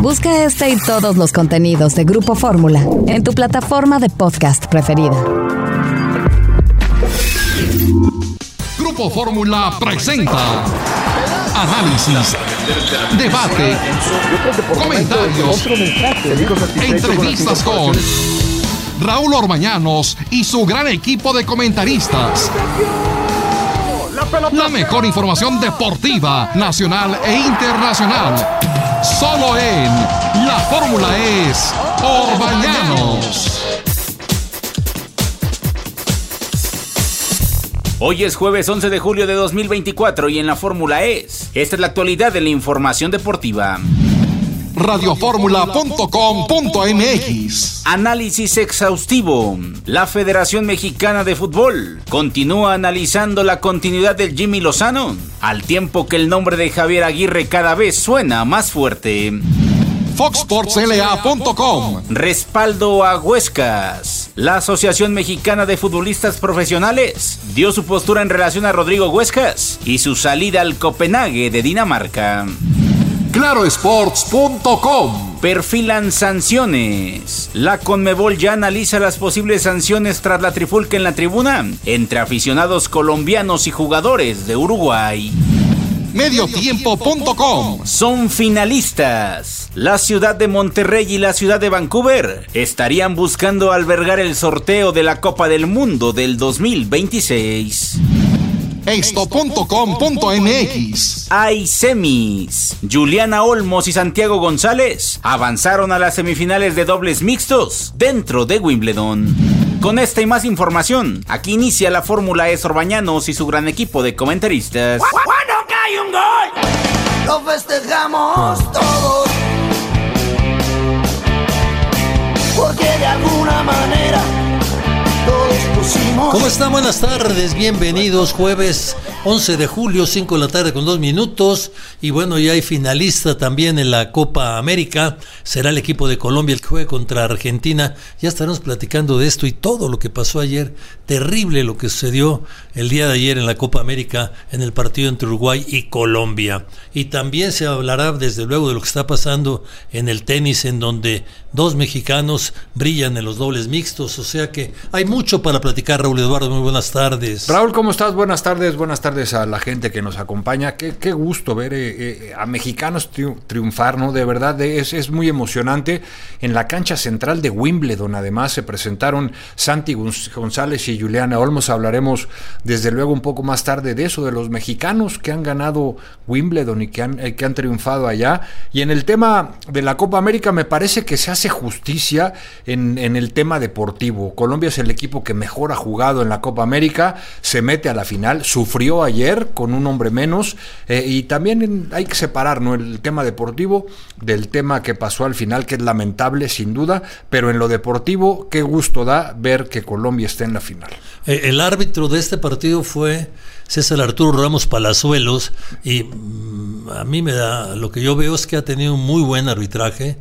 Busca este y todos los contenidos de Grupo Fórmula en tu plataforma de podcast preferida. Grupo Fórmula presenta análisis, debate, comentarios, entrevistas con Raúl Orbañanos y su gran equipo de comentaristas. La mejor información deportiva, nacional e internacional. Solo en La Fórmula es Orbañanos. Hoy es jueves 11 de julio de 2024 y en La Fórmula es. Esta es la actualidad de la información deportiva. Radioformula.com.mx. Análisis exhaustivo. La Federación Mexicana de Fútbol continúa analizando la continuidad del Jimmy Lozano, al tiempo que el nombre de Javier Aguirre cada vez suena más fuerte. FoxSportsLA.com. Respaldo a Huescas. La Asociación Mexicana de Futbolistas Profesionales dio su postura en relación a Rodrigo Huescas y su salida al Copenhague de Dinamarca. Clarosports.com. Perfilan sanciones. La Conmebol ya analiza las posibles sanciones tras la trifulca en la tribuna entre aficionados colombianos y jugadores de Uruguay. Mediotiempo.com. Son finalistas. La ciudad de Monterrey y la ciudad de Vancouver estarían buscando albergar el sorteo de la Copa del Mundo del 2026. Esto.com.mx. Hay semis. Juliana Olmos y Santiago González avanzaron a las semifinales de dobles mixtos dentro de Wimbledon. Con esta y más información, aquí inicia La Fórmula es Orbañanos y su gran equipo de comentaristas. ¡Cuando cae un gol! Lo festejamos todos, porque de alguna manera todos pusimos. ¿Cómo están? Buenas tardes, bienvenidos. Jueves 11 de julio, 5 de la tarde con 2 minutos. Y bueno, ya hay finalista también en la Copa América. Será el equipo de Colombia el que juegue contra Argentina. Ya estaremos platicando de esto y todo lo que pasó ayer. Terrible lo que sucedió el día de ayer en la Copa América, en el partido entre Uruguay y Colombia. Y también se hablará desde luego de lo que está pasando en el tenis, en donde 2 mexicanos brillan en los dobles mixtos. O sea que hay mucho para platicar. Raúl Eduardo, muy buenas tardes. Raúl, ¿cómo estás? Buenas tardes a la gente que nos acompaña. Qué gusto ver a mexicanos triunfar, ¿no? De verdad, es muy emocionante. En la cancha central de Wimbledon, además, se presentaron Santi González y Juliana Olmos. Hablaremos, desde luego, un poco más tarde de eso, de los mexicanos que han ganado Wimbledon y que han triunfado allá. Y en el tema de la Copa América, me parece que se hace justicia en el tema deportivo. Colombia es el equipo que mejor ha jugado en la Copa América, se mete a la final, sufrió ayer con un hombre menos, y también hay que separar, ¿no?, el tema deportivo del tema que pasó al final, que es lamentable sin duda, pero en lo deportivo qué gusto da ver que Colombia esté en la final. El árbitro de este partido fue César Arturo Ramos Palazuelos, y a mí lo que yo veo es que ha tenido un muy buen arbitraje,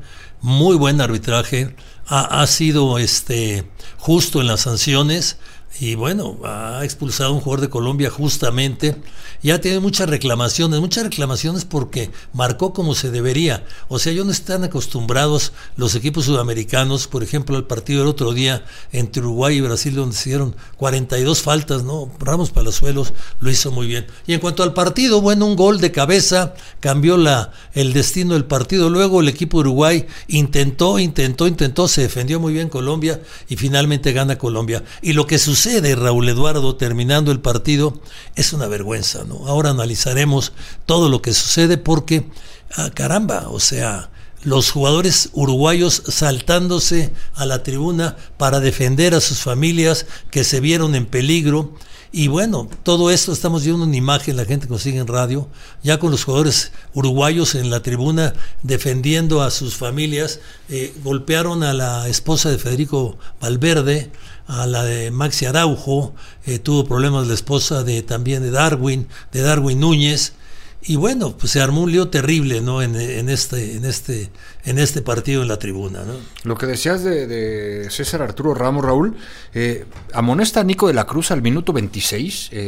ha sido justo en las sanciones. Y bueno, ha expulsado a un jugador de Colombia justamente. Ya tiene muchas reclamaciones porque marcó como se debería. O sea, ellos no están acostumbrados los equipos sudamericanos, por ejemplo, al partido del otro día entre Uruguay y Brasil, donde se dieron 42 faltas, ¿no? Ramos Palazuelos lo hizo muy bien. Y en cuanto al partido, bueno, un gol de cabeza cambió el destino del partido. Luego el equipo de Uruguay intentó, se defendió muy bien Colombia y finalmente gana Colombia. Y lo que sucede, Raúl Eduardo, terminando el partido, es una vergüenza, ¿no? Ahora analizaremos todo lo que sucede porque, caramba, o sea, los jugadores uruguayos saltándose a la tribuna para defender a sus familias que se vieron en peligro. Y bueno, todo esto estamos viendo una imagen, la gente que nos sigue en radio, ya con los jugadores uruguayos en la tribuna defendiendo a sus familias. Golpearon a la esposa de Federico Valverde, a la de Maxi Araujo, tuvo problemas la esposa también de Darwin Núñez. Y bueno, pues se armó un lío terrible, ¿no? En este partido en la tribuna, ¿no? Lo que decías de César Arturo Ramos, Raúl, amonesta a Nico de la Cruz al minuto 26,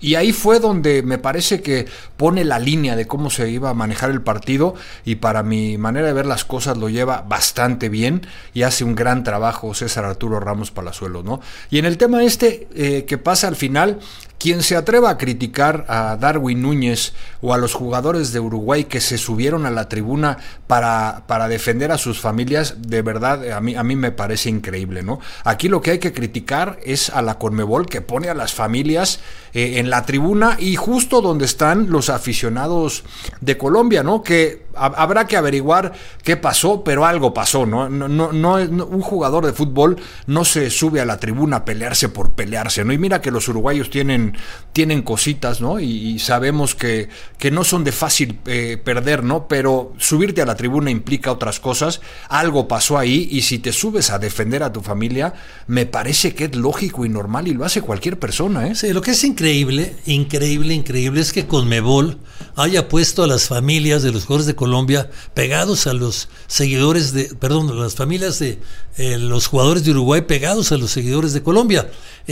Y ahí fue donde me parece que pone la línea de cómo se iba a manejar el partido, y para mi manera de ver las cosas lo lleva bastante bien y hace un gran trabajo César Arturo Ramos Palazuelos, ¿no? Y en el tema que pasa al final, quien se atreva a criticar a Darwin Núñez o a los jugadores de Uruguay que se subieron a la tribuna para defender a sus familias, de verdad a mí me parece increíble, ¿no? Aquí lo que hay que criticar es a la Conmebol, que pone a las familias en la tribuna y justo donde están los aficionados de Colombia, ¿no? Que habrá que averiguar qué pasó, pero algo pasó, ¿no? No, un jugador de fútbol no se sube a la tribuna a pelearse por pelearse, ¿no? Y mira que los uruguayos tienen cositas, ¿no? Y sabemos que no son de fácil perder, ¿no? Pero subirte a la tribuna implica otras cosas. Algo pasó ahí, y si te subes a defender a tu familia, me parece que es lógico y normal, y lo hace cualquier persona, ¿eh? Sí, lo que es increíble es que Conmebol haya puesto a las familias de los jugadores de Colombia pegados a los seguidores las familias de los jugadores de Uruguay pegados a los seguidores de Colombia.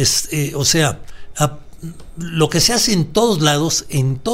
Lo que se hace en todos lados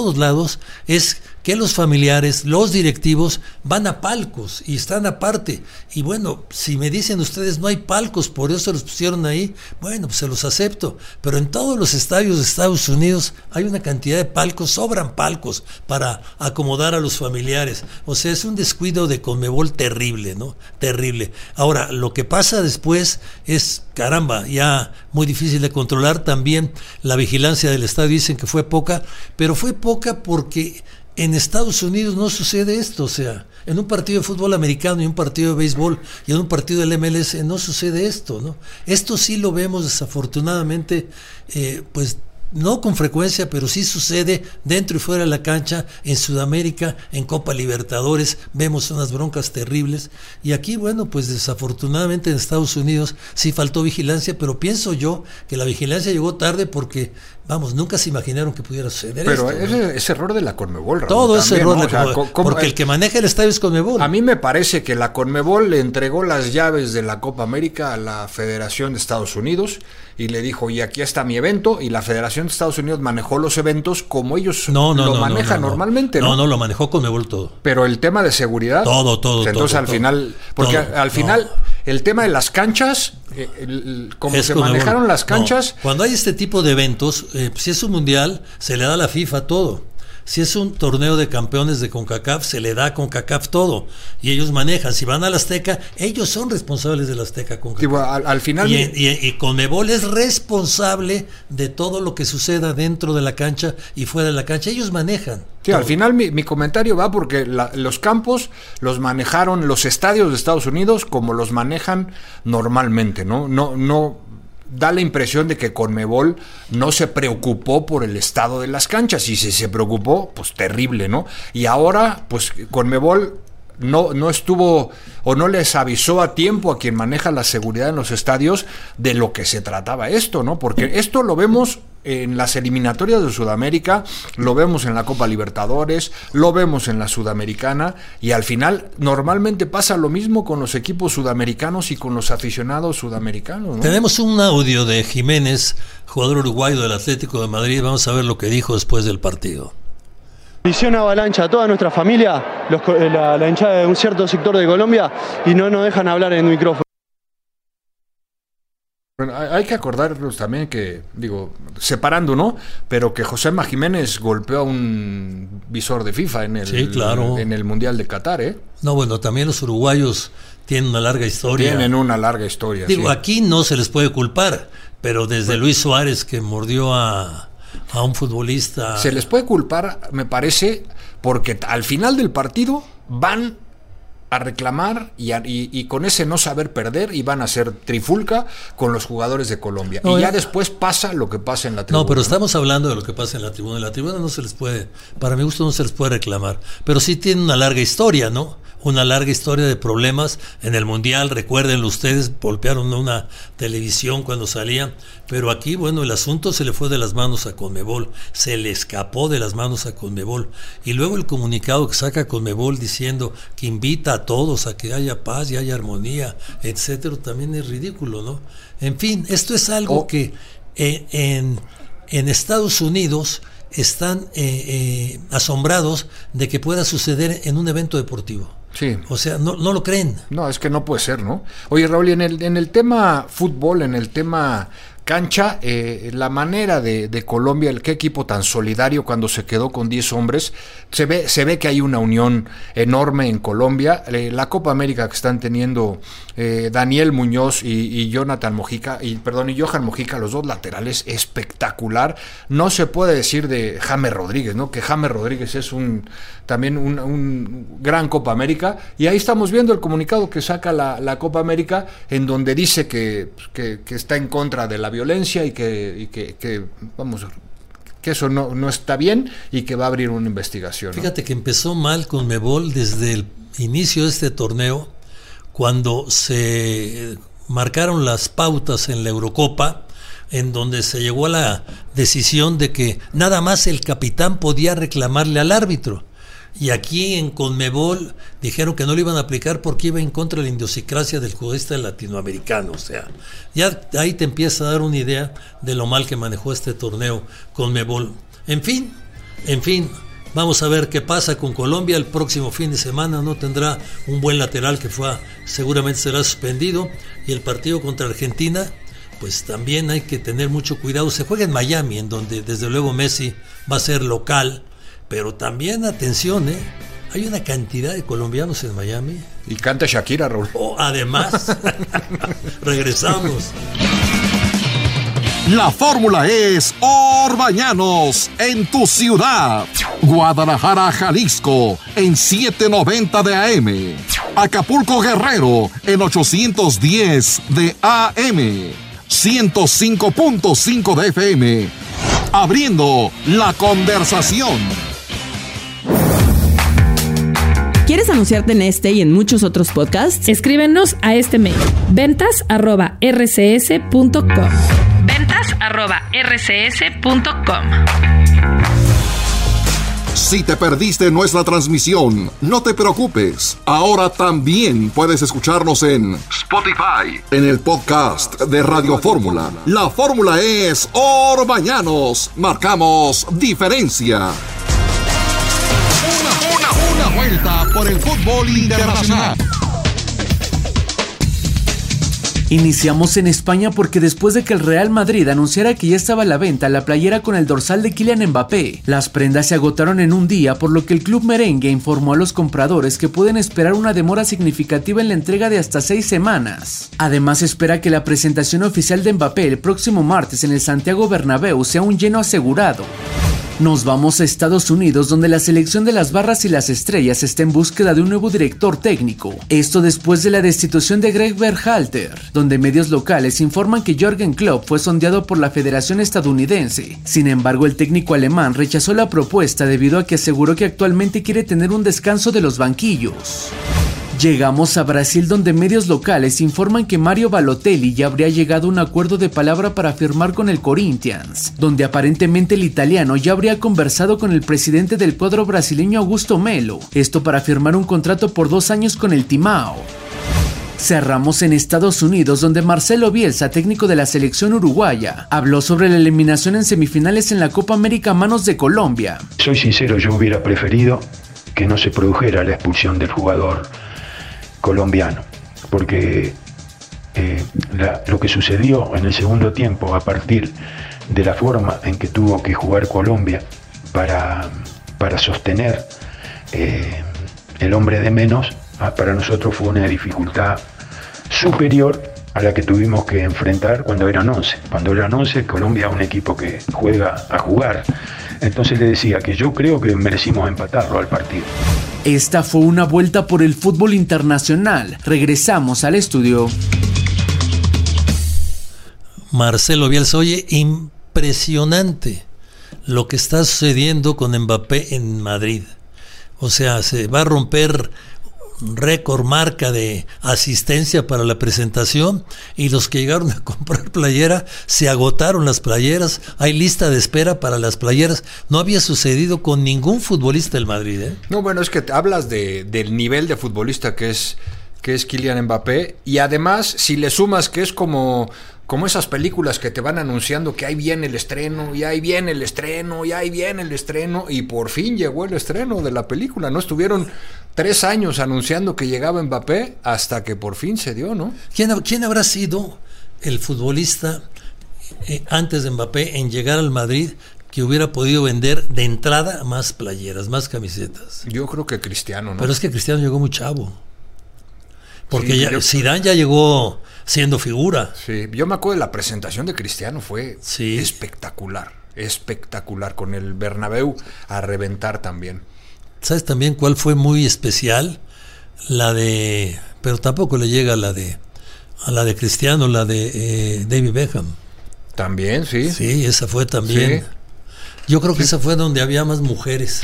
es que los familiares, los directivos van a palcos y están aparte. Y bueno, si me dicen ustedes no hay palcos, por eso se los pusieron ahí, bueno, pues se los acepto. Pero en todos los estadios de Estados Unidos hay una cantidad de palcos, sobran palcos para acomodar a los familiares. O sea, es un descuido de Conmebol terrible, ¿no? Terrible. Ahora, lo que pasa después es, caramba, ya muy difícil de controlar. También la vigilancia del estadio dicen que fue poca, pero fue poca porque en Estados Unidos no sucede esto. O sea, en un partido de fútbol americano y un partido de béisbol y en un partido del MLS no sucede esto, ¿no? Esto sí lo vemos desafortunadamente, pues no con frecuencia, pero sí sucede dentro y fuera de la cancha. En Sudamérica, en Copa Libertadores, vemos unas broncas terribles. Y aquí, bueno, pues desafortunadamente en Estados Unidos sí faltó vigilancia, pero pienso yo que la vigilancia llegó tarde porque, vamos, nunca se imaginaron que pudiera suceder pero esto. Pero es error de la Conmebol, Raúl, todo también, es error ¿no? de la Conmebol, porque el que maneja el estadio es Conmebol. A mí me parece que la Conmebol le entregó las llaves de la Copa América a la Federación de Estados Unidos y le dijo, y aquí está mi evento, y la Federación de Estados Unidos manejó los eventos como ellos lo manejan normalmente, ¿no? No, lo manejó Conmebol todo. Pero el tema de seguridad... Todo. Entonces al final... Porque al final el tema de las canchas, como se manejaron las canchas... Cuando hay este tipo de eventos, si es un mundial, se le da a la FIFA todo. Si es un torneo de campeones de CONCACAF, se le da a CONCACAF todo. Y ellos manejan. Si van a la Azteca, ellos son responsables de la Azteca CONCACAF. Al final... Y Conmebol es responsable de todo lo que suceda dentro de la cancha y fuera de la cancha. Ellos manejan. Sí, al final mi comentario va porque los campos los manejaron los estadios de Estados Unidos como los manejan normalmente, ¿no? No da la impresión de que Conmebol no se preocupó por el estado de las canchas, y si se preocupó, pues terrible, ¿no? Y ahora, pues Conmebol no estuvo o no les avisó a tiempo a quien maneja la seguridad en los estadios de lo que se trataba esto, ¿no? Porque esto lo vemos en las eliminatorias de Sudamérica, lo vemos en la Copa Libertadores, lo vemos en la Sudamericana, y al final normalmente pasa lo mismo con los equipos sudamericanos y con los aficionados sudamericanos, ¿no? Tenemos un audio de Jiménez, jugador uruguayo del Atlético de Madrid. Vamos a ver lo que dijo después del partido. Visión avalancha a toda nuestra familia, la hinchada de un cierto sector de Colombia, y no nos dejan hablar en el micrófono. Bueno, hay que acordarnos también que, separando, ¿no? Pero que Joséma Jiménez golpeó a un visor de FIFA en el Mundial de Qatar, ¿eh? No, bueno, también los uruguayos tienen una larga historia. Sí. Aquí no se les puede culpar, pero desde Luis Suárez, que mordió a un futbolista... Se les puede culpar, me parece, porque al final del partido van a reclamar y con ese no saber perder, y van a hacer trifulca con los jugadores de Colombia. Y ya después pasa lo que pasa en la tribuna. No, pero estamos hablando de lo que pasa en la tribuna. En la tribuna no se les puede, para mi gusto no se les puede reclamar. Pero sí tiene una larga historia, ¿no? Una larga historia de problemas en el Mundial. Recuérdenlo ustedes, golpearon una televisión cuando salían. Pero aquí, bueno, el asunto se le fue de las manos a Conmebol. Se le escapó de las manos a Conmebol. Y luego el comunicado que saca Conmebol diciendo que invita a todos a que haya paz y haya armonía, etcétera, también es ridículo, ¿no? En fin, esto es algo que en en Estados Unidos están asombrados de que pueda suceder en un evento deportivo. Sí. O sea, no lo creen. No, es que no puede ser, ¿no? Oye, Raúl, en el tema fútbol, en el tema cancha, la manera de Colombia, qué equipo tan solidario cuando se quedó con 10 hombres, se ve que hay una unión enorme en Colombia. La Copa América que están teniendo Daniel Muñoz y Johan Mojica, los dos laterales, espectacular. No se puede decir de James Rodríguez, ¿no? Que James Rodríguez es también un gran Copa América, y ahí estamos viendo el comunicado que saca la Copa América, en donde dice que está en contra de la violencia y que eso no está bien, y que va a abrir una investigación, ¿no? Fíjate que empezó mal CONMEBOL desde el inicio de este torneo, cuando se marcaron las pautas en la Eurocopa, en donde se llegó a la decisión de que nada más el capitán podía reclamarle al árbitro. Y aquí en CONMEBOL dijeron que no lo iban a aplicar porque iba en contra de la idiosincrasia del futbolista latinoamericano. O sea, ya ahí te empieza a dar una idea de lo mal que manejó este torneo CONMEBOL. En fin, vamos a ver qué pasa con Colombia. El próximo fin de semana no tendrá un buen lateral que seguramente será suspendido. Y el partido contra Argentina, pues también hay que tener mucho cuidado. Se juega en Miami, en donde desde luego Messi va a ser local. Pero también, atención, hay una cantidad de colombianos en Miami. Y canta Shakira, Raúl. Además, regresamos. La fórmula es Orbañanos en tu ciudad. Guadalajara, Jalisco en 790 de AM. Acapulco, Guerrero en 810 de AM. 105.5 de FM. Abriendo la conversación. ¿Quieres anunciarte en este y en muchos otros podcasts? Escríbenos a este mail: ventas@rcs.com. ventas@rcs.com. Si te perdiste nuestra transmisión, no te preocupes. Ahora también puedes escucharnos en Spotify, en el podcast de Radio Fórmula. La fórmula es Orbañanos. Marcamos diferencia. Una vuelta por el fútbol internacional. Iniciamos en España porque después de que el Real Madrid anunciara que ya estaba a la venta la playera con el dorsal de Kylian Mbappé, las prendas se agotaron en un día, por lo que el club merengue informó a los compradores que pueden esperar una demora significativa en la entrega de hasta 6 semanas. Además, espera que la presentación oficial de Mbappé el próximo martes en el Santiago Bernabéu sea un lleno asegurado. Nos vamos a Estados Unidos, donde la selección de las Barras y las Estrellas está en búsqueda de un nuevo director técnico. Esto después de la destitución de Greg Berhalter, donde medios locales informan que Jürgen Klopp fue sondeado por la Federación Estadounidense. Sin embargo, el técnico alemán rechazó la propuesta debido a que aseguró que actualmente quiere tener un descanso de los banquillos. Llegamos a Brasil, donde medios locales informan que Mario Balotelli ya habría llegado a un acuerdo de palabra para firmar con el Corinthians, donde aparentemente el italiano ya habría conversado con el presidente del cuadro brasileño Augusto Melo, esto para firmar un contrato por 2 años con el Timao. Cerramos en Estados Unidos, donde Marcelo Bielsa, técnico de la selección uruguaya, habló sobre la eliminación en semifinales en la Copa América a manos de Colombia. Soy sincero, yo hubiera preferido que no se produjera la expulsión del jugador colombiano, porque lo que sucedió en el segundo tiempo, a partir de la forma en que tuvo que jugar Colombia para sostener el hombre de menos, para nosotros fue una dificultad superior a la que tuvimos que enfrentar cuando eran 11. Cuando eran 11, Colombia es un equipo que juega a jugar. Entonces le decía que yo creo que merecimos empatarlo al partido. Esta fue una vuelta por el fútbol internacional. Regresamos al estudio. Marcelo Bielsa, oye, impresionante lo que está sucediendo con Mbappé en Madrid. O sea, se va a romper récord, marca de asistencia para la presentación, y los que llegaron a comprar playera, se agotaron las playeras, hay lista de espera para las playeras. No había sucedido con ningún futbolista del Madrid, ¿eh? No, bueno, es que hablas del nivel de futbolista que es Kylian Mbappé, y además si le sumas que es como como esas películas que te van anunciando que ahí viene el estreno, y ahí viene el estreno, y ahí viene el estreno, y por fin llegó el estreno de la película, ¿no? Estuvieron 3 años anunciando que llegaba Mbappé hasta que por fin se dio, ¿no? ¿Quién habrá sido el futbolista antes de Mbappé en llegar al Madrid que hubiera podido vender de entrada más playeras, más camisetas? Yo creo que Cristiano, ¿no? Pero es que Cristiano llegó muy chavo. Porque sí, Zidane ya llegó siendo figura. Sí, yo me acuerdo de la presentación de Cristiano, fue espectacular, con el Bernabéu a reventar también. ¿Sabes también cuál fue muy especial? Pero tampoco le llega a la de Cristiano, la de David Beckham. También, sí. Sí, esa fue también. Sí. Yo creo que esa fue donde había más mujeres.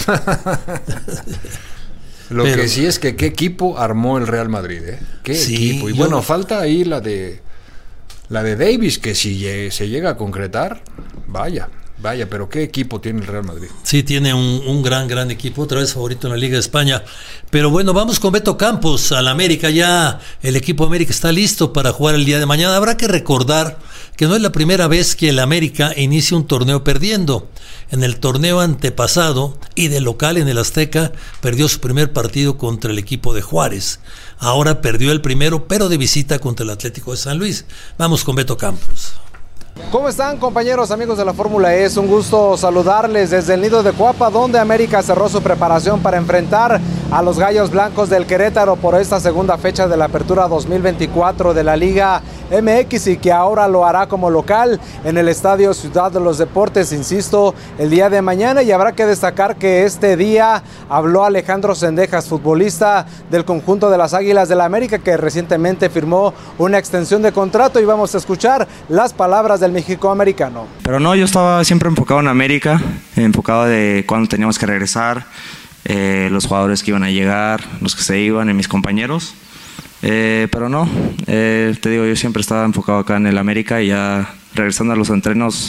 Que sí es que qué equipo armó el Real Madrid, ¿eh? Qué equipo. Y bueno, falta ahí la de Davis, que si se llega a concretar, vaya, pero qué equipo tiene el Real Madrid. Sí, tiene un gran equipo, otra vez favorito en la Liga de España. Pero bueno, vamos con Beto Campos al América. Ya el equipo América está listo para jugar el día de mañana. Habrá que recordar que no es la primera vez que el América inicia un torneo perdiendo. En el torneo antepasado y de local en el Azteca perdió su primer partido contra el equipo de Juárez. Ahora perdió el primero, pero de visita contra el Atlético de San Luis. Vamos con Beto Campos. ¿Cómo están, compañeros, amigos de la Fórmula E? Es un gusto saludarles desde el Nido de Cuapa, donde América cerró su preparación para enfrentar a los Gallos Blancos del Querétaro por esta segunda fecha de la Apertura 2024 de la Liga MX, y que ahora lo hará como local en el Estadio Ciudad de los Deportes, insisto, el día de mañana. Y habrá que destacar que este día habló Alejandro Zendejas, futbolista del conjunto de las Águilas del América, que recientemente firmó una extensión de contrato, y vamos a escuchar las palabras del mexicoamericano. Pero no, yo estaba siempre enfocado en América, enfocado de cuándo teníamos que regresar, los jugadores que iban a llegar, los que se iban, y mis compañeros. Pero no, te digo, yo siempre estaba enfocado acá en el América, y ya regresando a los entrenos,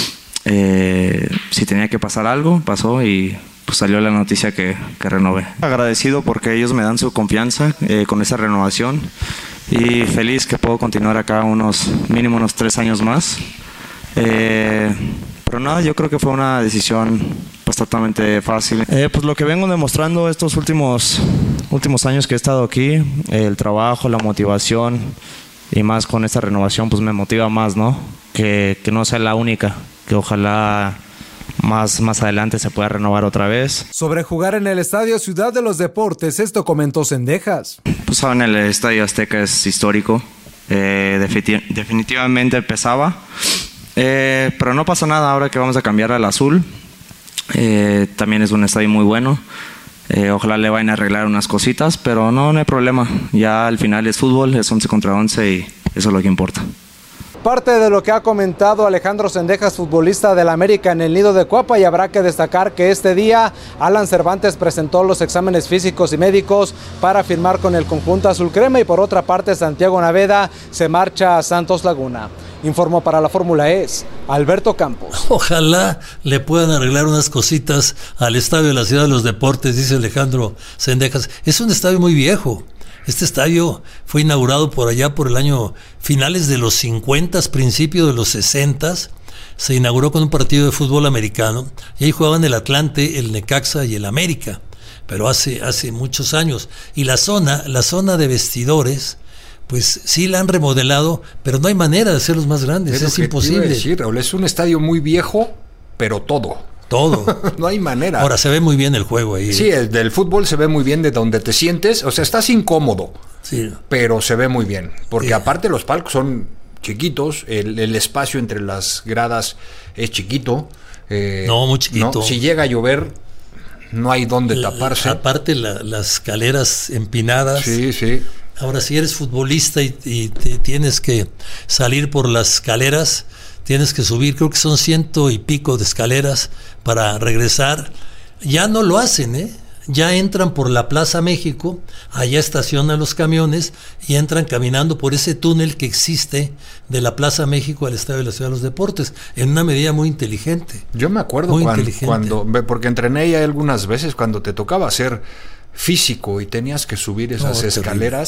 si tenía que pasar algo, pasó, y pues salió la noticia que renové. Agradecido porque ellos me dan su confianza con esa renovación, y feliz que puedo continuar acá mínimo unos 3 años más. Pero nada, yo creo que fue una decisión bastante fácil. Pues lo que vengo demostrando estos últimos años que he estado aquí, el trabajo, la motivación, y más con esta renovación, pues me motiva más, ¿no? Que no sea la única, que ojalá más adelante se pueda renovar otra vez. Sobre jugar en el Estadio Ciudad de los Deportes, esto comentó Zendejas. Pues saben, el Estadio Azteca es histórico, definitivamente pesaba, pero no pasa nada ahora que vamos a cambiar al azul. También es un estadio muy bueno. Ojalá le vayan a arreglar unas cositas, pero no hay problema. Ya al final es fútbol, es 11 contra 11, y eso es lo que importa. Parte de lo que ha comentado Alejandro Zendejas, futbolista del América en el Nido de Cuapa. Y habrá que destacar que este día Alan Cervantes presentó los exámenes físicos y médicos para firmar con el conjunto azul crema, y por otra parte Santiago Naveda se marcha a Santos Laguna. Informó para la Fórmula E Alberto Campos. Ojalá le puedan arreglar unas cositas al estadio de la Ciudad de los Deportes, dice Alejandro Zendejas. Es un estadio muy viejo. Este estadio fue inaugurado por allá por el año finales de los 50, principios de los 60. Se inauguró con un partido de fútbol americano, y ahí jugaban el Atlante, el Necaxa y el América, pero hace muchos años. Y la zona de vestidores, pues sí la han remodelado, pero no hay manera de hacerlos más grandes, es imposible. Decir, Raúl, es un estadio muy viejo, pero todo. No hay manera. Ahora se ve muy bien el juego ahí. Sí, el del fútbol se ve muy bien de donde te sientes, o sea, estás incómodo, sí, pero se ve muy bien, porque aparte los palcos son chiquitos, el espacio entre las gradas es chiquito. Muy chiquito. ¿No? Si llega a llover, no hay dónde taparse. Aparte las escaleras empinadas. Sí. Ahora, si eres futbolista y te tienes que salir por las escaleras, tienes que subir, creo que son 100 y pico de escaleras para regresar. Ya no lo hacen, ya entran por la Plaza México, allá estacionan los camiones y entran caminando por ese túnel que existe de la Plaza México al Estadio de la Ciudad de los Deportes, en una medida muy inteligente. Yo me acuerdo cuando porque entrené ahí algunas veces, cuando te tocaba hacer físico y tenías que subir esas escaleras,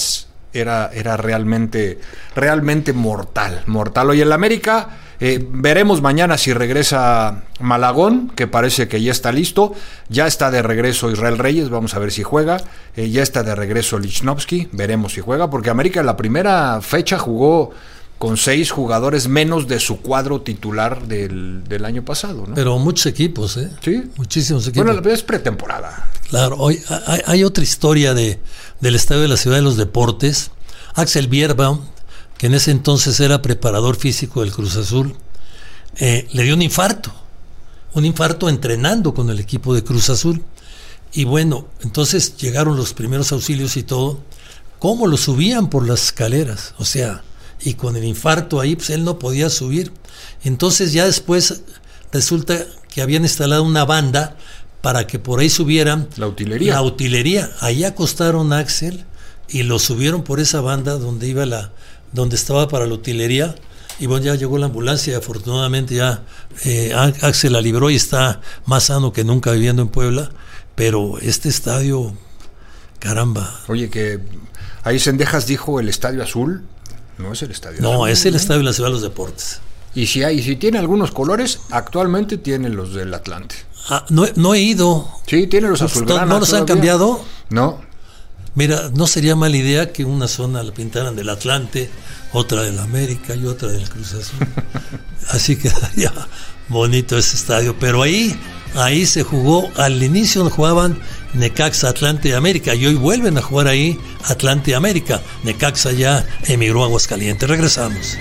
era realmente mortal. Oye, el América, veremos mañana si regresa Malagón, que parece que ya está listo. Ya está de regreso Israel Reyes, vamos a ver si juega. Ya está de regreso Lichnowsky, veremos si juega, porque América en la primera fecha jugó con 6 jugadores menos de su cuadro titular del año pasado, ¿no? Pero muchos equipos, ¿eh? Sí. Muchísimos equipos. Bueno, es pretemporada. Claro, hoy hay otra historia del Estadio de la Ciudad de los Deportes. Axel Bierbaum, que en ese entonces era preparador físico del Cruz Azul, le dio un infarto entrenando con el equipo de Cruz Azul. Y bueno, entonces llegaron los primeros auxilios y todo. ¿Cómo lo subían por las escaleras? O sea, y con el infarto ahí, pues él no podía subir. Entonces ya después resulta que habían instalado una banda para que por ahí subieran la utilería. Ahí acostaron a Axel y lo subieron por esa banda donde estaba para la utilería. Y bueno, ya llegó la ambulancia y afortunadamente ya Axel la libró y está más sano que nunca viviendo en Puebla. Pero este estadio, caramba. Oye, que ahí Cendejas dijo el Estadio Azul. No es el Estadio Azul. No, es el Estadio de la Ciudad de los Deportes. Y si tiene algunos colores, actualmente tiene los del Atlante. No he ido. Sí, tiene los azulgrana. ¿No los han cambiado? No. Mira, no sería mala idea que una zona la pintaran del Atlante, otra del América y otra del Cruz Azul. Así quedaría bonito ese estadio. Pero ahí se jugó, al inicio jugaban Necaxa, Atlante y América, y hoy vuelven a jugar ahí Atlante y América. Necaxa ya emigró a Aguascalientes. Regresamos.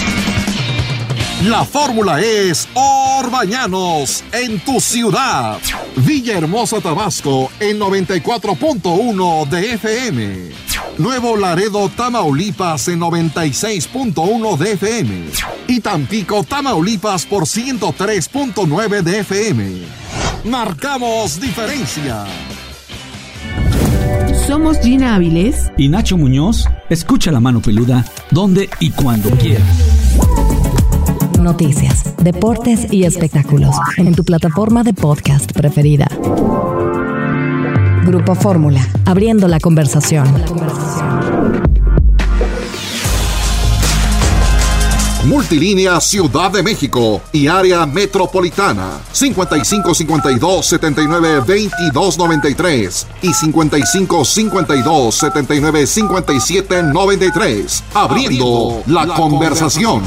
La fórmula es Orbañanos en tu ciudad. Villahermosa, Tabasco en 94.1 de FM. Nuevo Laredo, Tamaulipas en 96.1 de FM. Y Tampico, Tamaulipas por 103.9 de FM. Marcamos diferencia. Somos Gina Áviles y Nacho Muñoz. Escucha La Mano Peluda donde y cuando quieras. Noticias, deportes y espectáculos en tu plataforma de podcast preferida. Grupo Fórmula, abriendo la conversación. Multilínea Ciudad de México y área metropolitana 5552-792293 y 5552-795793. Abriendo la conversación.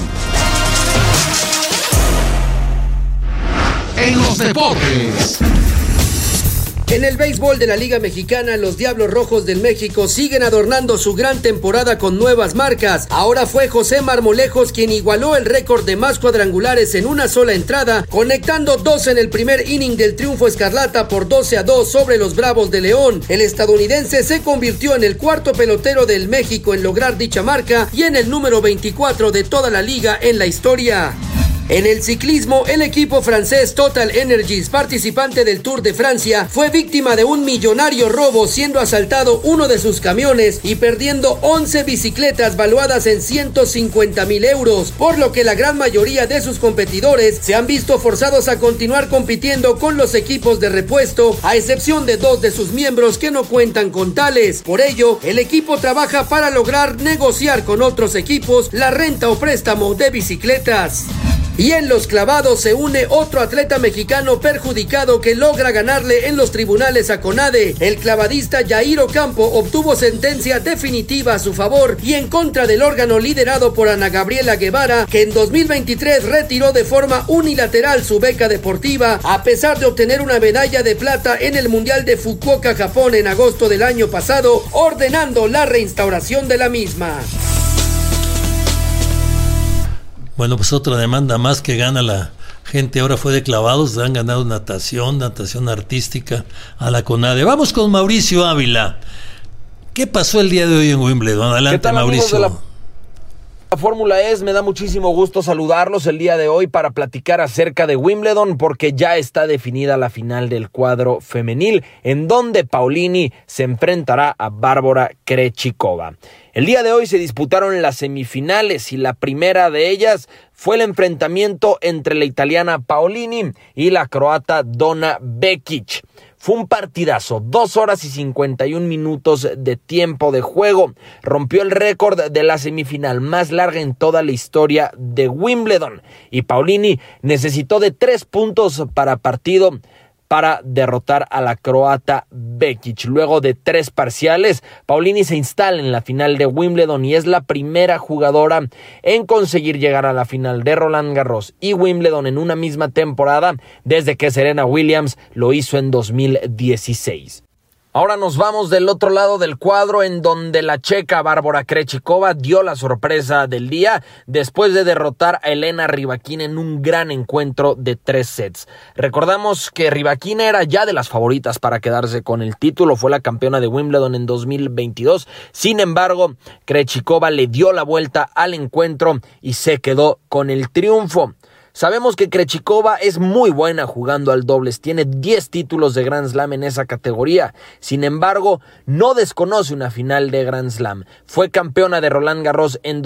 En los deportes. En el béisbol de la Liga Mexicana, los Diablos Rojos del México siguen adornando su gran temporada con nuevas marcas. Ahora fue José Marmolejos quien igualó el récord de más cuadrangulares en una sola entrada, conectando 2 en el primer inning del triunfo escarlata por 12-2 sobre los Bravos de León. El estadounidense se convirtió en el cuarto pelotero del México en lograr dicha marca y en el número 24 de toda la liga en la historia. En el ciclismo, el equipo francés Total Energies, participante del Tour de Francia, fue víctima de un millonario robo, siendo asaltado uno de sus camiones y perdiendo 11 bicicletas valuadas en 150,000 euros, por lo que la gran mayoría de sus competidores se han visto forzados a continuar compitiendo con los equipos de repuesto, a excepción de 2 de sus miembros que no cuentan con tales. Por ello, el equipo trabaja para lograr negociar con otros equipos la renta o préstamo de bicicletas. Y en los clavados se une otro atleta mexicano perjudicado que logra ganarle en los tribunales a CONADE. El clavadista Jair Ocampo obtuvo sentencia definitiva a su favor y en contra del órgano liderado por Ana Gabriela Guevara, que en 2023 retiró de forma unilateral su beca deportiva, a pesar de obtener una medalla de plata en el Mundial de Fukuoka, Japón, en agosto del año pasado, ordenando la reinstauración de la misma. Bueno, pues otra demanda más que gana la gente ahora fue de clavados. Han ganado natación artística a la CONADE. Vamos con Mauricio Ávila. ¿Qué pasó el día de hoy en Wimbledon? Adelante, ¿qué tal, Mauricio? La Fórmula E, me da muchísimo gusto saludarlos el día de hoy para platicar acerca de Wimbledon, porque ya está definida la final del cuadro femenil, en donde Paolini se enfrentará a Bárbara Krejcikova. El día de hoy se disputaron las semifinales y la primera de ellas fue el enfrentamiento entre la italiana Paolini y la croata Donna Vekic. Fue un partidazo, 2 horas y 51 minutos de tiempo de juego. Rompió el récord de la semifinal más larga en toda la historia de Wimbledon. Y Paulini necesitó de 3 puntos para partido para derrotar a la croata Bekic. Luego de 3 parciales, Paulini se instala en la final de Wimbledon y es la primera jugadora en conseguir llegar a la final de Roland Garros y Wimbledon en una misma temporada desde que Serena Williams lo hizo en 2016. Ahora nos vamos del otro lado del cuadro, en donde la checa Bárbara Krejcikova dio la sorpresa del día después de derrotar a Elena Rybakina en un gran encuentro de 3 sets. Recordamos que Rybakina era ya de las favoritas para quedarse con el título, fue la campeona de Wimbledon en 2022. Sin embargo, Krejcikova le dio la vuelta al encuentro y se quedó con el triunfo. Sabemos que Krejcikova es muy buena jugando al dobles, tiene 10 títulos de Grand Slam en esa categoría. Sin embargo, no desconoce una final de Grand Slam. Fue campeona de Roland Garros en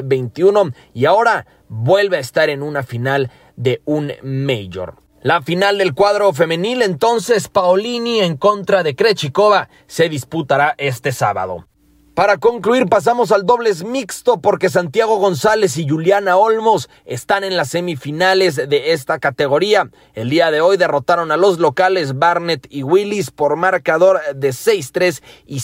2021 y ahora vuelve a estar en una final de un Major. La final del cuadro femenil, entonces, Paolini en contra de Krejcikova, se disputará este sábado. Para concluir, pasamos al dobles mixto porque Santiago González y Juliana Olmos están en las semifinales de esta categoría. El día de hoy derrotaron a los locales Barnett y Willis por marcador de 6-3 y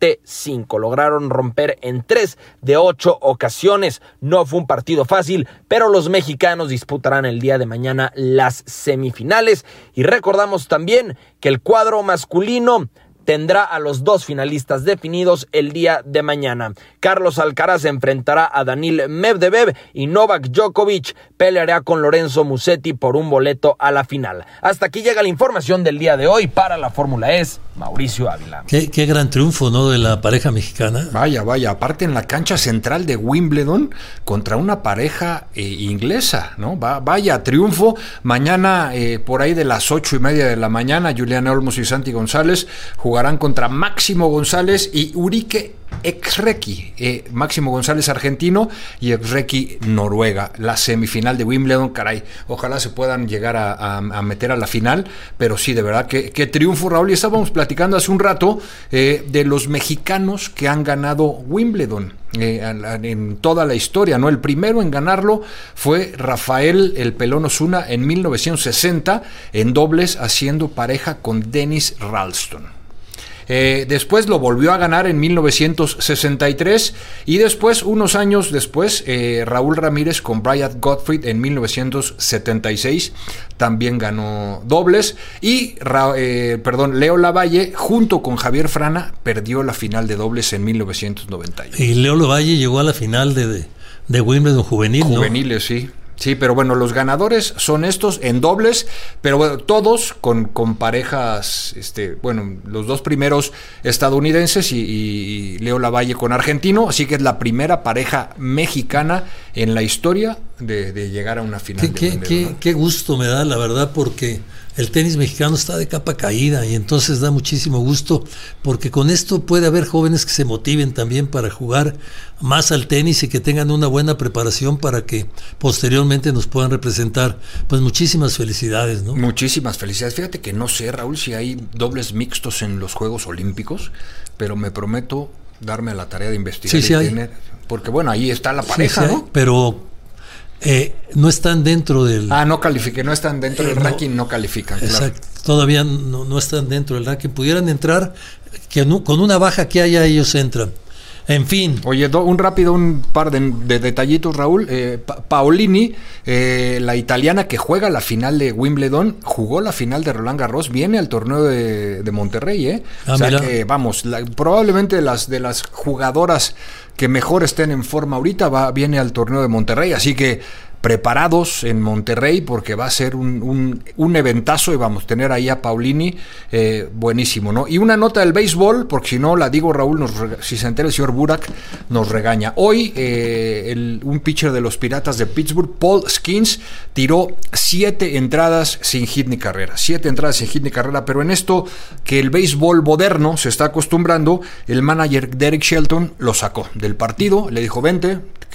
7-5. Lograron romper en 3 de 8 ocasiones. No fue un partido fácil, pero los mexicanos disputarán el día de mañana las semifinales. Y recordamos también que el cuadro masculino tendrá a los 2 finalistas definidos el día de mañana. Carlos Alcaraz enfrentará a Daniil Medvedev y Novak Djokovic peleará con Lorenzo Musetti por un boleto a la final. Hasta aquí llega la información del día de hoy. Para la Fórmula E, Mauricio Ávila. Qué gran triunfo, ¿no?, de la pareja mexicana. Vaya, aparte en la cancha central de Wimbledon contra una pareja inglesa, ¿no? Vaya triunfo. Mañana por ahí de las 8:30 de la mañana, Juliana Olmos y Santi González jugarán contra Máximo González y Ulrike Exrecki. Máximo González argentino y Exrecki Noruega. La semifinal de Wimbledon, caray, ojalá se puedan llegar a meter a la final, pero sí, de verdad, qué triunfo, Raúl. Y estábamos platicando hace un rato de los mexicanos que han ganado Wimbledon en toda la historia, ¿no? El primero en ganarlo fue Rafael El Pelón Osuna en 1960 en dobles, haciendo pareja con Dennis Ralston. Después lo volvió a ganar en 1963 y después, unos años después, Raúl Ramírez con Bryant Gottfried en 1976 también ganó dobles y Leo Lavalle junto con Javier Frana perdió la final de dobles en 1991. Y Leo Lavalle llegó a la final de Wimbledon juvenil, ¿no? Juveniles, sí. Sí, pero bueno, los ganadores son estos en dobles, pero bueno, todos con parejas, los 2 primeros estadounidenses y Leo Lavalle con argentino, así que es la primera pareja mexicana en la historia de llegar a una final. Qué gusto me da, la verdad, porque el tenis mexicano está de capa caída y entonces da muchísimo gusto porque con esto puede haber jóvenes que se motiven también para jugar más al tenis y que tengan una buena preparación para que posteriormente nos puedan representar. Pues muchísimas felicidades, ¿no? Muchísimas felicidades. Fíjate que no sé, Raúl, si hay dobles mixtos en los Juegos Olímpicos, pero me prometo darme a la tarea de investigar. Sí, hay. Porque bueno, ahí está la pareja, sí, ¿no? Pero no están dentro del... no califiquen, no están dentro del ranking, no califican. Exacto, claro. Todavía no están dentro del ranking. Pudieran entrar, con una baja que haya ellos entran. En fin. Oye, un par de detallitos, Raúl. Paolini, la italiana que juega la final de Wimbledon, jugó la final de Roland Garros, viene al torneo de Monterrey, o sea que, vamos, probablemente de las jugadoras que mejor estén en forma ahorita viene al torneo de Monterrey, así que preparados en Monterrey porque va a ser un eventazo y vamos a tener ahí a Paolini, buenísimo, ¿no? Y una nota del béisbol, porque si no la digo, Raúl, si se entera el señor Burak, nos regaña. Hoy un pitcher de los Piratas de Pittsburgh, Paul Skeens, tiró 7 entradas sin hit ni carrera. 7 entradas sin hit ni carrera, pero en esto que el béisbol moderno se está acostumbrando, el manager Derek Shelton lo sacó del partido, le dijo, vente,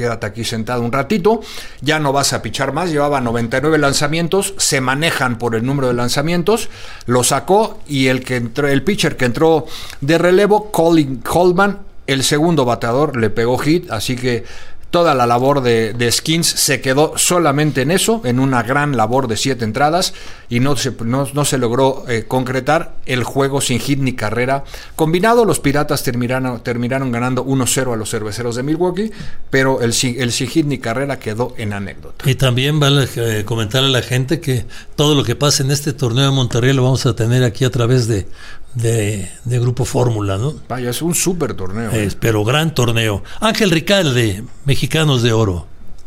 quédate aquí sentado un ratito, ya no vas a pichar más. Llevaba 99 lanzamientos, se manejan por el número de lanzamientos, lo sacó, y el pitcher que entró de relevo, Colin Coleman, el segundo bateador, le pegó hit, así que toda la labor de Skins se quedó solamente en eso, en una gran labor de 7 entradas, y no se logró concretar el juego sin hit ni carrera combinado. Los Piratas terminaron ganando 1-0 a los Cerveceros de Milwaukee, pero el sin hit ni carrera quedó en anécdota. Y también vale comentarle a la gente que todo lo que pasa en este torneo de Monterrey lo vamos a tener aquí a través de Grupo Fórmula, ¿no? Vaya, es un súper torneo. Pero gran torneo. Ángel Ricalde, Mexicanos de Oro.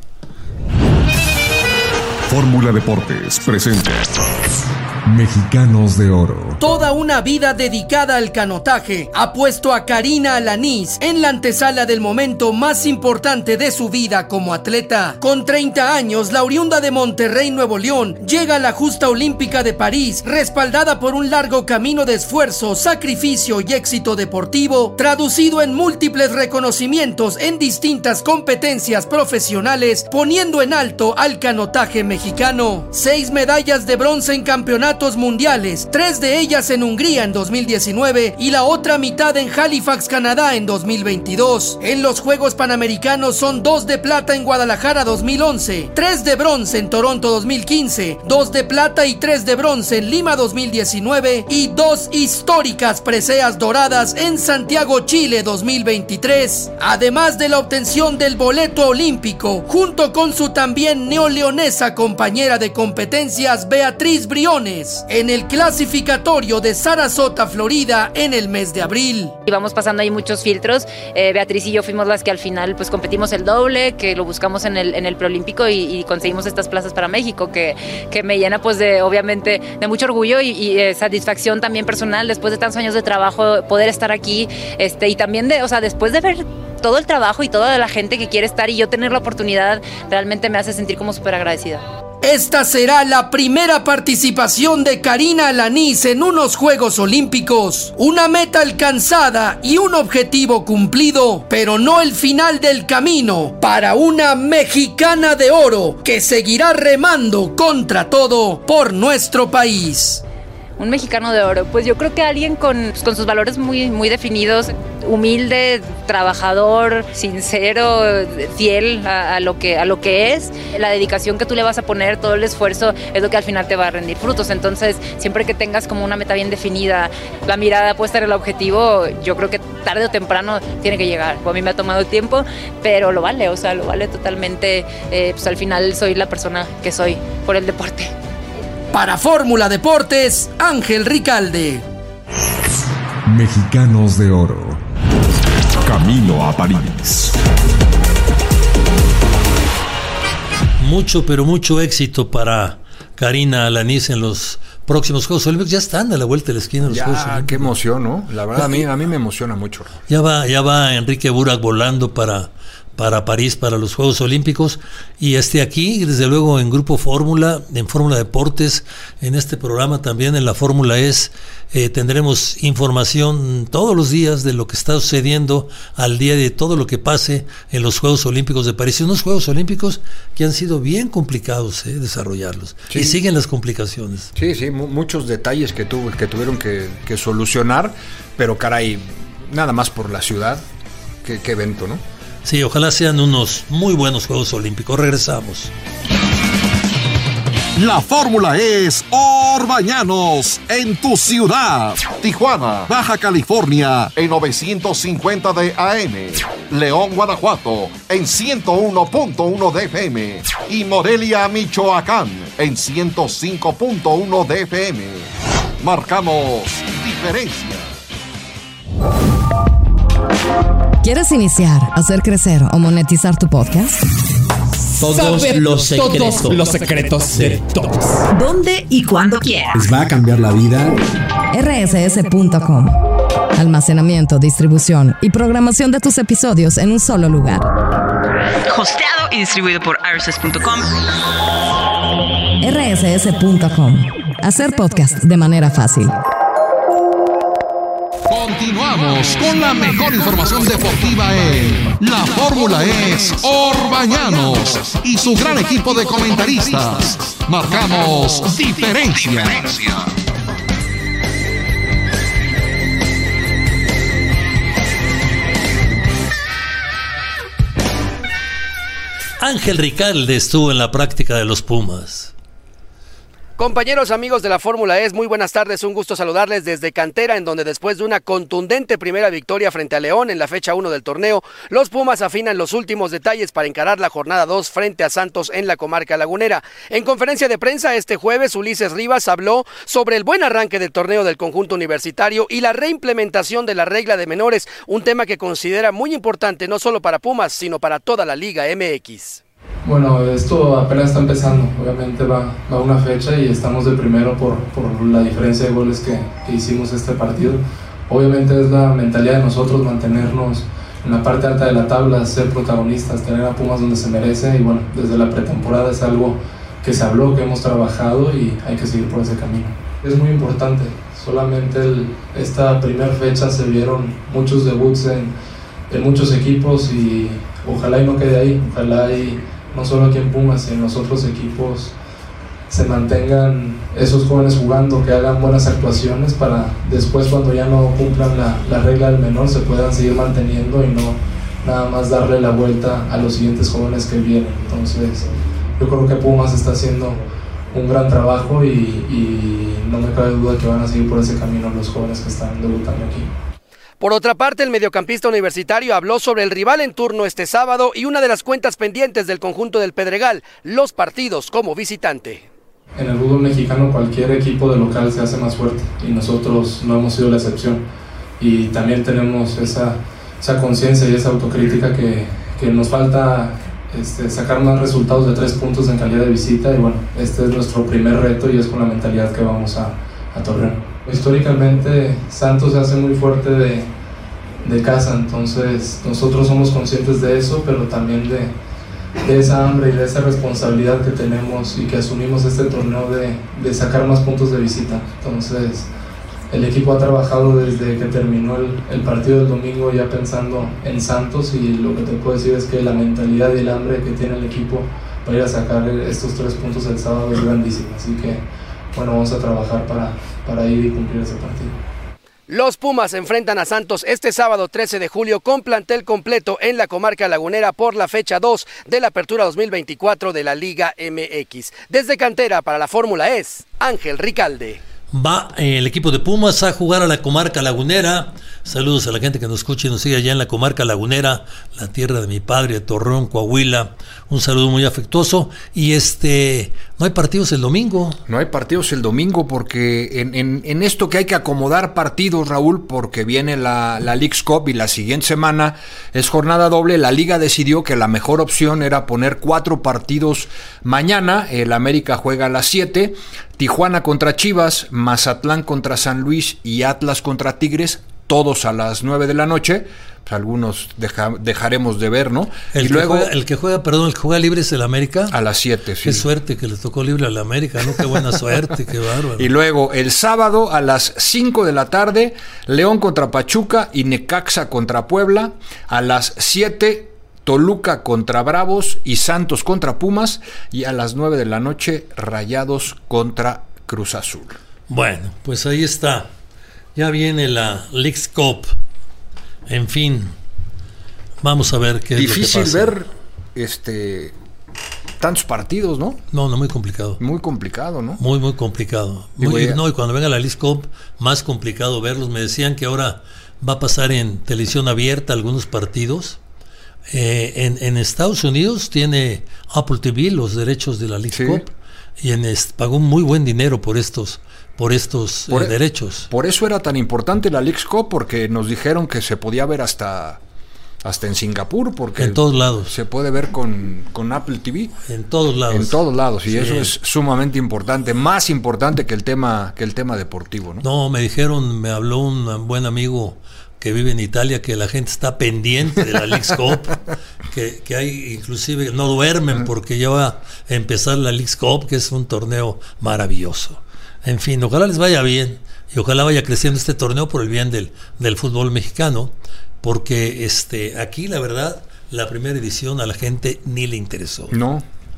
Fórmula Deportes presenta Mexicanos de Oro. Toda una vida dedicada al canotaje ha puesto a Karina Alanís en la antesala del momento más importante de su vida como atleta. Con 30 años, la oriunda de Monterrey, Nuevo León, llega a la justa olímpica de París, respaldada por un largo camino de esfuerzo, sacrificio y éxito deportivo, traducido en múltiples reconocimientos en distintas competencias profesionales, poniendo en alto al canotaje mexicano. 6 medallas de bronce en campeonatos mundiales, 3 de ellas en Hungría en 2019 y la otra mitad en Halifax, Canadá en 2022. En los Juegos Panamericanos son 2 de plata en Guadalajara 2011, 3 de bronce en Toronto 2015, 2 de plata y 3 de bronce en Lima 2019 y 2 históricas preseas doradas en Santiago, Chile 2023. Además de la obtención del boleto olímpico, junto con su también neoleonesa compañera de competencias Beatriz Briones, en el clasificatorio de Sarasota, Florida, en el mes de abril. Íbamos pasando ahí muchos filtros. Beatriz y yo fuimos las que al final pues competimos el doble, que lo buscamos en el preolímpico y conseguimos estas plazas para México, que me llena pues obviamente de mucho orgullo y satisfacción también personal después de tantos años de trabajo, poder estar aquí, y también después de ver todo el trabajo y toda la gente que quiere estar y yo tener la oportunidad, realmente me hace sentir como súper agradecida. Esta será la primera participación de Karina Alanís en unos Juegos Olímpicos. Una meta alcanzada y un objetivo cumplido, pero no el final del camino para una mexicana de oro que seguirá remando contra todo por nuestro país. Un mexicano de oro, pues yo creo que alguien con sus valores muy, muy definidos, humilde, trabajador, sincero, fiel a lo que es. La dedicación que tú le vas a poner, todo el esfuerzo, es lo que al final te va a rendir frutos. Entonces, siempre que tengas como una meta bien definida, la mirada puesta en el objetivo, yo creo que tarde o temprano tiene que llegar. A mí me ha tomado tiempo, pero lo vale, lo vale totalmente. Pues al final soy la persona que soy por el deporte. Para Fórmula Deportes, Ángel Ricalde. Mexicanos de Oro. Camino a París. Mucho, pero mucho éxito para Karina Alanís en los próximos Juegos Olímpicos. Ya están a la vuelta de la esquina los Juegos Olímpicos. Qué emoción, ¿no? La verdad, a mí me emociona mucho. Ya va Enrique Burak volando para París, para los Juegos Olímpicos, y aquí, desde luego, en Grupo Fórmula, en Fórmula Deportes, en este programa también, en la Fórmula tendremos información todos los días de lo que está sucediendo al día, de todo lo que pase en los Juegos Olímpicos de París. Unos Juegos Olímpicos que han sido bien complicados desarrollarlos, sí. Y siguen las complicaciones. Sí, muchos detalles que tuvieron que solucionar, pero caray, nada más por la ciudad, qué evento, ¿no? Sí, ojalá sean unos muy buenos Juegos Olímpicos. Regresamos. La fórmula es Orbañanos, en tu ciudad. Tijuana, Baja California, en 950 de AM. León, Guanajuato, en 101.1 de FM. Y Morelia, Michoacán, en 105.1 de FM. Marcamos diferencia. ¿Quieres iniciar, hacer crecer o monetizar tu podcast? Todos los secretos de todos. ¿Dónde y cuándo quieras? Les va a cambiar la vida. rss.com. Almacenamiento, distribución y programación de tus episodios en un solo lugar. Hosteado y distribuido por rss.com. rss.com. Hacer podcast de manera fácil. Continuamos con la mejor información deportiva en La Fórmula es Orbañanos y su gran equipo de comentaristas. Marcamos diferencia. Ángel Ricalde estuvo en la práctica de los Pumas. Compañeros, amigos de la Fórmula E, muy buenas tardes, un gusto saludarles desde Cantera, en donde después de una contundente primera victoria frente a León en la fecha 1 del torneo, los Pumas afinan los últimos detalles para encarar la jornada 2 frente a Santos en la comarca lagunera. En conferencia de prensa este jueves, Ulises Rivas habló sobre el buen arranque del torneo del conjunto universitario y la reimplementación de la regla de menores, un tema que considera muy importante no solo para Pumas, sino para toda la Liga MX. Bueno, esto apenas está empezando, obviamente va una fecha y estamos de primero por la diferencia de goles que hicimos este partido. Obviamente es la mentalidad de nosotros mantenernos en la parte alta de la tabla, ser protagonistas, tener a Pumas donde se merece y bueno, desde la pretemporada es algo que se habló, que hemos trabajado y hay que seguir por ese camino. Es muy importante, solamente esta primera fecha se vieron muchos debuts en muchos equipos y ojalá y no quede ahí, ojalá y no solo aquí en Pumas, sino en los otros equipos se mantengan esos jóvenes jugando, que hagan buenas actuaciones para después cuando ya no cumplan la regla del menor se puedan seguir manteniendo y no nada más darle la vuelta a los siguientes jóvenes que vienen. Entonces yo creo que Pumas está haciendo un gran trabajo y no me cabe duda que van a seguir por ese camino los jóvenes que están debutando aquí. Por otra parte, el mediocampista universitario habló sobre el rival en turno este sábado y una de las cuentas pendientes del conjunto del Pedregal, los partidos como visitante. En el fútbol mexicano cualquier equipo de local se hace más fuerte y nosotros no hemos sido la excepción. Y también tenemos esa conciencia y esa autocrítica que nos falta sacar más resultados de 3 puntos en calidad de visita y bueno, este es nuestro primer reto y es con la mentalidad que vamos a Torreón. Históricamente Santos se hace muy fuerte de casa, entonces nosotros somos conscientes de eso, pero también de esa hambre y de esa responsabilidad que tenemos y que asumimos este torneo de sacar más puntos de visita. Entonces el equipo ha trabajado desde que terminó el partido del domingo ya pensando en Santos y lo que te puedo decir es que la mentalidad y el hambre que tiene el equipo para ir a sacar estos 3 puntos el sábado es grandísima, así que bueno, vamos a trabajar para ir y cumplir ese partido. Los Pumas enfrentan a Santos este sábado 13 de julio con plantel completo en la comarca lagunera por la fecha 2 de la apertura 2024 de la Liga MX. Desde Cantera para la Fórmula es Ángel Ricalde. Va el equipo de Pumas a jugar a la comarca lagunera. Saludos a la gente que nos escucha y nos sigue allá en la comarca lagunera, la tierra de mi padre, Torreón, Coahuila. Un saludo muy afectuoso. Y no hay partidos el domingo. No hay partidos el domingo porque en esto que hay que acomodar partidos, Raúl, porque viene la Leagues Cup y la siguiente semana es jornada doble. La liga decidió que la mejor opción era poner 4 partidos mañana. El América juega a las 7, Tijuana contra Chivas, Mazatlán contra San Luis y Atlas contra Tigres, todos a las 9 de la noche. Pues algunos dejaremos de ver, ¿no? El que juega libre es el América. A las 7, sí. Qué suerte que le tocó libre al América, ¿no? Qué buena suerte, qué bárbaro. Y luego el sábado a las 5 de la tarde, León contra Pachuca y Necaxa contra Puebla. A las 7, Toluca contra Bravos y Santos contra Pumas. Y a las 9 de la noche, Rayados contra Cruz Azul. Bueno, pues ahí está. Ya viene la Leagues Cup. En fin, vamos a ver qué es lo que pasa. Difícil ver tantos partidos, ¿no? No, muy complicado. Muy complicado, ¿no? Muy complicado. Y cuando venga la Leagues Cup, más complicado verlos. Me decían que ahora va a pasar en televisión abierta algunos partidos. En Estados Unidos tiene Apple TV los derechos de la Leagues Cup y pagó muy buen dinero por estos derechos. Por eso era tan importante la Leagues Cup, porque nos dijeron que se podía ver hasta en Singapur, porque en todos lados se puede ver con Apple TV. En todos lados. Y eso es sumamente importante, más importante que el tema deportivo, ¿no? No, me habló un buen amigo que vive en Italia, que la gente está pendiente de la Leagues Cup, que hay inclusive no duermen porque ya va a empezar la Leagues Cup, que es un torneo maravilloso. En fin, ojalá les vaya bien. y ojalá vaya creciendo este torneo por el bien del fútbol mexicano, porque aquí la verdad la primera edición a la gente ni le interesó. No,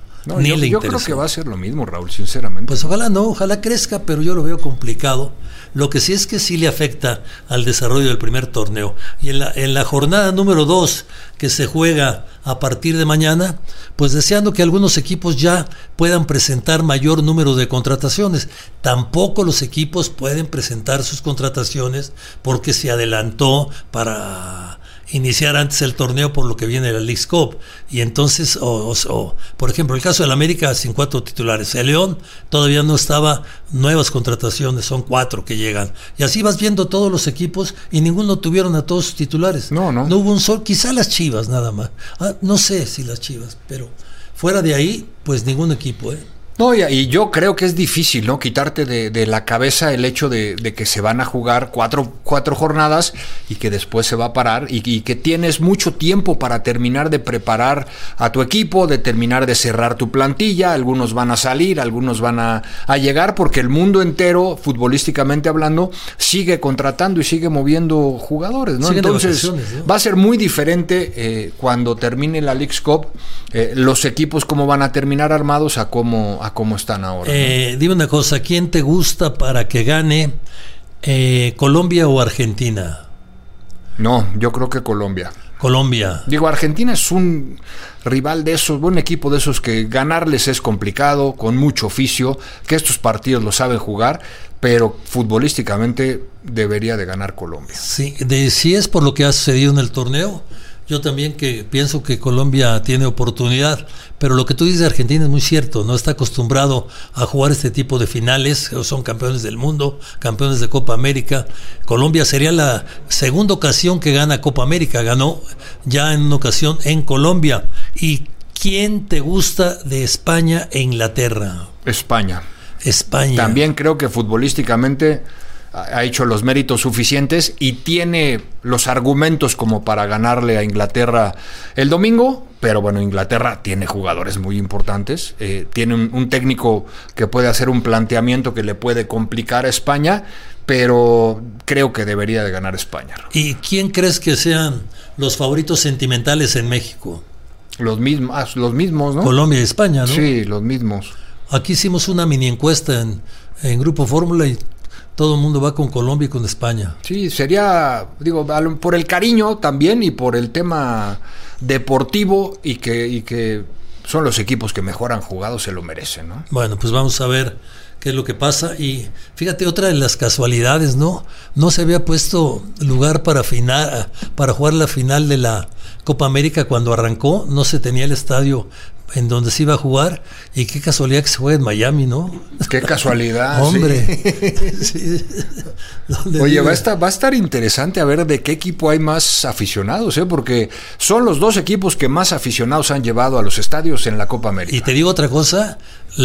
yo creo que va a ser lo mismo, Raúl, sinceramente. Pues ojalá crezca, pero yo lo veo complicado. Lo que sí es que sí le afecta al desarrollo del primer torneo. Y en la jornada número 2, que se juega a partir de mañana, pues deseando que algunos equipos ya puedan presentar mayor número de contrataciones. Tampoco los equipos pueden presentar sus contrataciones porque se adelantó para iniciar antes el torneo por lo que viene la Leagues Cup, y entonces por ejemplo el caso del América sin 4 titulares, el León todavía no estaba, nuevas contrataciones, son 4 que llegan, y así vas viendo todos los equipos y ninguno tuvieron a todos sus titulares, no hubo un solo, quizá las Chivas nada más, no sé si las Chivas, pero fuera de ahí pues ningún equipo. No, y yo creo que es difícil, ¿no? Quitarte de la cabeza el hecho de que se van a jugar cuatro jornadas y que después se va a parar y que tienes mucho tiempo para terminar de preparar a tu equipo, de terminar de cerrar tu plantilla. Algunos van a salir, algunos van a llegar, porque el mundo entero, futbolísticamente hablando, sigue contratando y sigue moviendo jugadores, ¿no? Entonces, ¿no? Va a ser muy diferente cuando termine la Leagues Cup, los equipos cómo van a terminar armados a cómo están ahora, ¿no? Dime una cosa, ¿quién te gusta para que gane, Colombia o Argentina? No, yo creo que Colombia. Digo, Argentina es un rival de esos, buen equipo de esos que ganarles es complicado, con mucho oficio, que estos partidos lo saben jugar, pero futbolísticamente debería de ganar Colombia. Sí, si es por lo que ha sucedido en el torneo, yo también que pienso que Colombia tiene oportunidad, pero lo que tú dices de Argentina es muy cierto, no está acostumbrado a jugar este tipo de finales, son campeones del mundo, campeones de Copa América. Colombia sería la segunda ocasión que gana Copa América, ganó ya en una ocasión en Colombia. ¿Y quién te gusta de España e Inglaterra? España. También creo que futbolísticamente ha hecho los méritos suficientes y tiene los argumentos como para ganarle a Inglaterra el domingo, pero bueno, Inglaterra tiene jugadores muy importantes, tiene un técnico que puede hacer un planteamiento que le puede complicar a España, pero creo que debería de ganar España. ¿Y quién crees que sean los favoritos sentimentales en México? Los mismos, ¿no? Colombia y España, ¿no? Sí, los mismos. Aquí hicimos una mini encuesta en Grupo Fórmula y todo el mundo va con Colombia y con España. Sí, sería, digo, por el cariño también y por el tema deportivo y que son los equipos que mejor han jugado, se lo merecen, ¿no? Bueno, pues vamos a ver qué es lo que pasa. Y fíjate, otra de las casualidades, ¿no? No se había puesto lugar para jugar la final de la Copa América cuando arrancó, no se tenía el estadio en donde se iba a jugar, y qué casualidad que se juegue en Miami, ¿no? Qué casualidad. Hombre. Sí. Oye, va a estar interesante a ver de qué equipo hay más aficionados, porque son los dos equipos que más aficionados han llevado a los estadios en la Copa América. Y te digo otra cosa,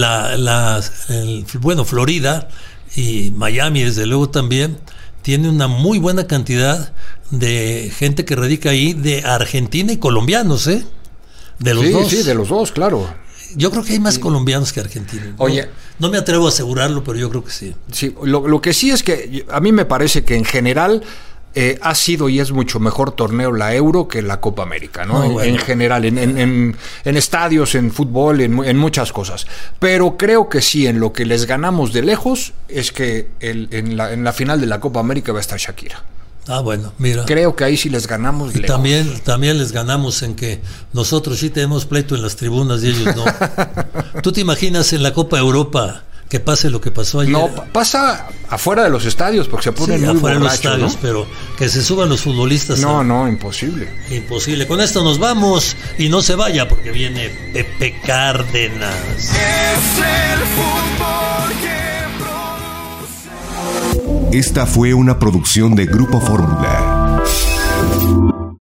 Florida y Miami desde luego también tiene una muy buena cantidad de gente que radica ahí, de Argentina y colombianos, de los dos. Sí, de los dos, claro. Yo creo que hay más colombianos que argentinos. Oye, no me atrevo a asegurarlo, pero yo creo que sí. Sí, lo que sí es que a mí me parece que en general ha sido y es mucho mejor torneo la Euro que la Copa América, ¿no? Bueno. En general, en estadios, en fútbol, en muchas cosas. Pero creo que sí, en lo que les ganamos de lejos es que en la final de la Copa América va a estar Shakira. Bueno, mira. Creo que ahí sí les ganamos lejos. También les ganamos en que nosotros sí tenemos pleito en las tribunas y ellos no. ¿Tú te imaginas en la Copa Europa que pase lo que pasó ayer? No, pasa afuera de los estadios porque se ponen muy afuera borrachos, de los estadios, ¿no? Pero que se suban los futbolistas. No, imposible. Imposible. Con esto nos vamos y no se vaya porque viene Pepe Cárdenas. Es el fútbol que produce. Esta fue una producción de Grupo Fórmula.